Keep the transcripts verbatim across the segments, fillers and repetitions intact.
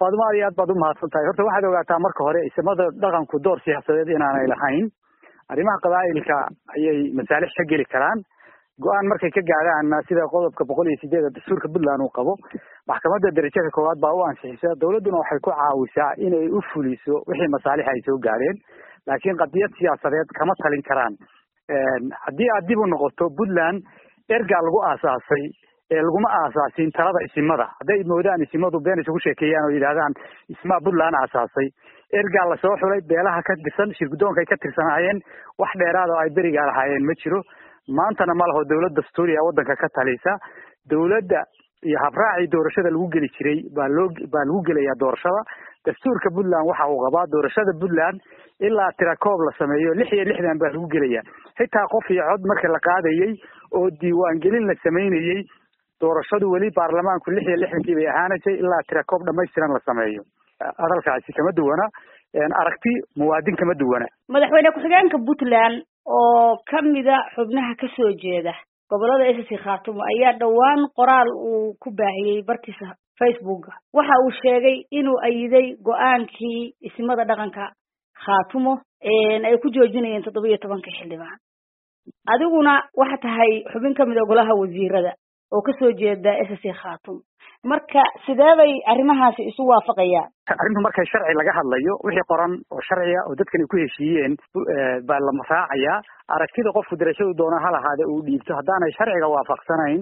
Faaduma aad baad u mahadsantahay. Horta waxaad ogaataa marka hore ismada dhaqanku door siyaasadeed inaanay lahayn. Arrimaha qabaa'ilka ayay masaalix ka geli karaan. Go'aan markay ka gaaraan sida qodobka boqol iyo sideed dastuurka Puntland uu qabo, maxkamadda darajada koowaad baa u ansixisay. Dawladuna waxay ku caawisaa inay u fuliso wixii masaalix ay soo gaareen, laakiin qadiyad siyaasadeed kama talin karaan. Een haddii aad dib u noqoto Puntland erga lagu aasaasay ee laguma aasaasin talada isimada. Hadday moodaan isimadu been isugu sheekeeyaan oo yiraahdaan isma Puntland aasaasay, erga la soo xulay beelaha ka tirsan shirgudoonka ay ka tirsanaayeen wax dheeraad oo ay beriga lahaayeen ma jiro. maantana ma laho dawladda Stuuria waddanka ka talisa. Dawladda iyo habraaci doorashada lagu geli jiray baa loo baa lagu gelayaa doorashada. Dastuurka Puntland waxa uu qabaa doorashada Puntland ilaa tirakoob la sameeyo lix iyo lixdan baa lagu gelayaa. Xitaa qof iyo cod markii la qaadayay oo diiwaan gelin la sameeyay doorashadu wali baarlamaanku lix iyo lixdan bay ahaanayay ilaa tirakoob dhameystiran la sameeyo. Hadalkaasi kama duwana aragti muwaadin kama duwana. Madaxweyne ku-xigeenka Puntland oo kamida xubnaha ka soo jeeda gobolada S C Khaatumo ayaa dhawaan qoraal uu ku baahiyay bartiisa Facebook waxa uu sheegay inuu ayiday go'aankii ismada dhaqanka Khaatumo ee ay ku joojinayeen toddoba iyo toban xildhibaan. Adiguna waxa tahay xubin kamid ah golaha wasiirada oo ka soo jeeda S C Khaatumo. Marka sideebay arrimahaasi isu waafaqayaan? Arrintu markay sharci laga hadlayo wixii qoran oo sharciya oo dadkan ku heshiiyeen baa la maraacaya. Aragtida qofku darashadu doona hal ahaade uu dhiibto haddaanay sharciga waafaqsanayn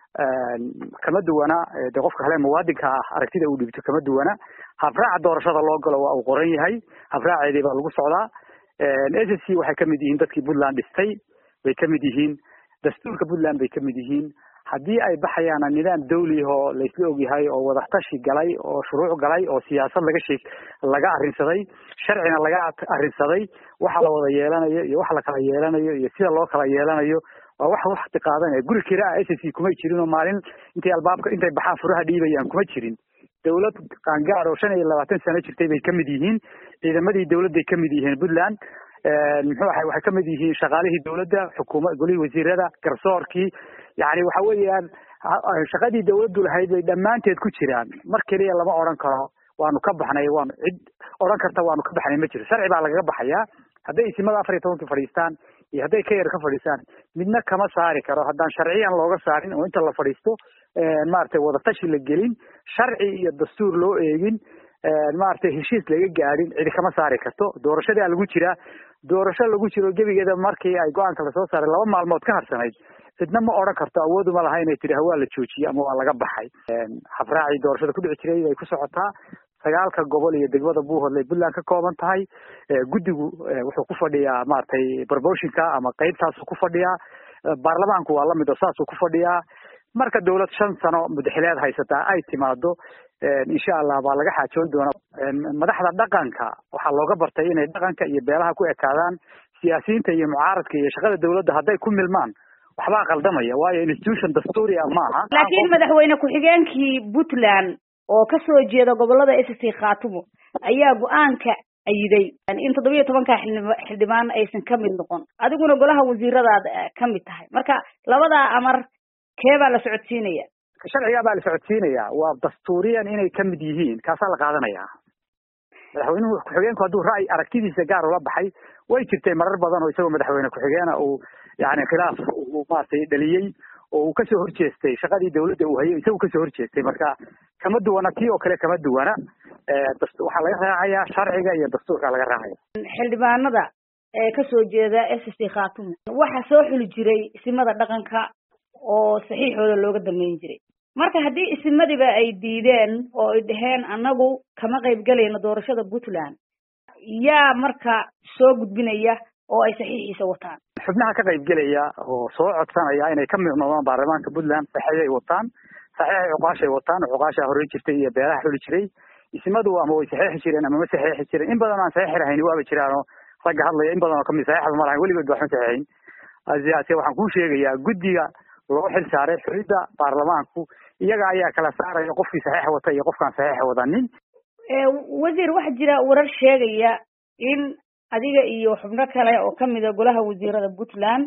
kama duwana de qofka kale muwaadinka ah aragtida uu dhiibto kama duwana. Habraaca doorashada loo galo waa uu qoran yahay. Habraaceedii baa lagu socdaa. S C waxay kamid yihiin dadkii Puntland dhistay bay kamid yihiin. Dastuurka Puntland bay kamid yihiin. haddii ay baxayaan nidaam dawli oo la isla og yahay oo wada tashi galay oo shuruuc galay oo siyaasad laga sheeg laga arrinsaday sharcina laga arrinsaday waxa la wada yeelanayo iyo waxa la kala yeelanayo iyo sida loo kala yeelanayo waa wax waqti qaadanaya. guri kiraa S C kuma jirin oo maalin intay albaabka intay baxaan furaha dhiibayaan kuma jirin. dawlad qaangaar oo shan iyo labaatan sano jirtay bay kamid yihiin. ciidamadii dawladda ay kamid yihiin Puntland. muxuu ahay waxa kamid yihiin shaqaalihii dawladda, xukuumadda, golihii wasiirada, garsoorkii. يعني waxa weeyaan shaqadii dawladdu lahayd bay dhamaanteed ku jiraan. mar kaliya lama oran karo waanu ka baxnay waan cid oran karta waanu ka baxnay ma jiro. sharci baa laga baxayaa. hadday isimada afar iyo toban ka fadhiistaan iyo hadday ka yar ka fadhiistaan midna kama saari karo haddaan sharciyan looga saarin oo inta la fadhiisto maartay wada tashi la gelin sharci iyo dastuur loo eegin maartay heshiis laga gaarin cid kama saari karto. doorashada lagu jira doorasho lagu jiro gabigeeda markii ay go'aanka la soo saaray laba maalmood ka harsanayd sidna ma oran karto awood uma lahayn inay tiri waa la joojiyay ama waa laga baxay. habraaci doorashada ku dhici jiray ay ku socotaa. sagaalka gobol iyo degmada Buuhoodle Puntland ka kooban tahay. guddigu wuxuu ku fadhiyaa maartay proportionka ama qaybtaas ku fadhiyaa. baarlamaanku waa la mid oo saas ku fadhiyaa. marka dawlad shan sano madaxweynaha haysata ay timaado insha Allah baa laga xaajoon doonaa. madaxda dhaqanka waxa looga bartay inay dhaqanka iyo beelaha ku ekaadaan. siyaasiyiinta iyo mucaaradka iyo shaqada dawladda hadday ku milmaan waxba qaldamaya waayo institution dastuuri ah maaha. laakiin madaxweyne ku-xigeenkii Puntland oo ka soo jeeda gobolada S C Khaatumo ayaa go'aanka ayiday in toddoba iyo toban xildhibaan aysan ka mid noqon. adiguna golaha wasiirada ka mid tahay. marka labada amar keebaa la socodsiinaya? sharciga baa la socodsiinaya. waa dastuuriyan inay ka mid yihiin kaasaa la qaadanaya. madaxweynuhu ku-xigeenku hadduu ra'yi aragtidiisa gaar ula baxay way jirtay marar badan oo isagoo madaxweyne ku-xigeena uu يعني khilaaf uu maartay dhaliyay oo uu ka soo horjeestay shaqadii dawladda uu hayay isagoo ka soo horjeestay. marka kama duwana tii oo kale kama duwana. waxa laga raacayaa sharciga iyo dastuurka laga raacaya. xildhibaanada ee ka soo jeeda S C Khaatumo waxa soo xuli jiray isimada dhaqanka oo saxiixooda looga dameyn jiray. marka haddii isimadiba ay diideen oo ay dhaheen anagu kama qayb galayno doorashada Puntland yaa marka soo gudbinaya oo ay saxiixiisa wataan? xubnaha ka qayb galaya oo soo codsanaya inay ka mid noqdaan baarlamaanka Puntland saxiixay wataan. saxiixay uqaashay wataan. uqaasha hore jirtay iyo beelaha xuli jiray. isimadu ama way saxiixi jireen ama ma saxiixi jireen. in badan aan saxiix lahayn waaba jiraan oo rag hadlaya in badan oo kamid saxiixda ma lahayn weligood waxaan saxiixin. asiyaasi waxaan ku sheegayaa guddiga loo xil saaray xulidda baarlamaanku iyaga ayaa kala saaraya qofkii saxiix wata iyo qofkaan saxiix wadanin. ee wasiir waxa jira warar sheegaya in adiga iyo xubno kale oo kamid ah golaha wasiirada Puntland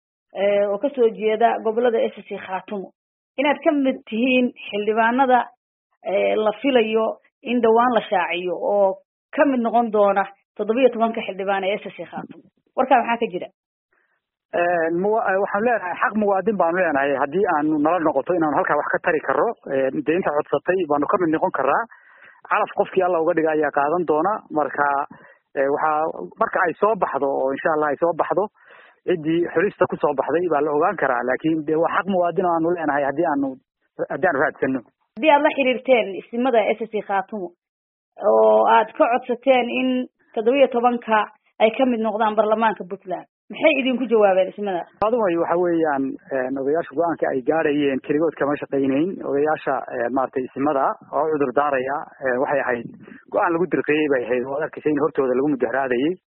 ee oo ka soo jeeda gobolada S C Khaatumo inaad kamid tihiin xildhibaanada ee la filayo in dhawaan la shaaciyo oo ka mid noqon doona toddobiyo tobanka xildhibaan ee S C Khaatumo warkaa maxaa ka jira waxaan leenahay xaq muwaadin baanu leenahay haddii aanu nala noqoto inaanu halkaa wax ka tari karo dee inta codsatay baanu ka mid noqon karaa calaf qofkii alla uga dhiga ayaa qaadan doona marka waxaa marka ay soo baxdo oo insha allah ay soo baxdo ciddii xulista kusoo baxday baa la ogaan karaa laakiin de waa xaq muwaadin oo aanu leenahay haddii aanu haddii aanu raadsano haddii aad la xiriirteen ismada S C Khaatumo oo aad ka codsateen in toddobiyo tobanka ay ka mid noqdaan baarlamaanka Puntland maxay idinku jawaabeen ismada adumay waxa weeyaan odayaasha go-aanka ay gaarayeen keligood kama shaqaynayn odayaasha maaragtay ismada oo cudur daaraya waxay ahayd go-aan lagu dirqeeyey bay ahayd oo arkaysa in hortooda lagu mudaharaadayay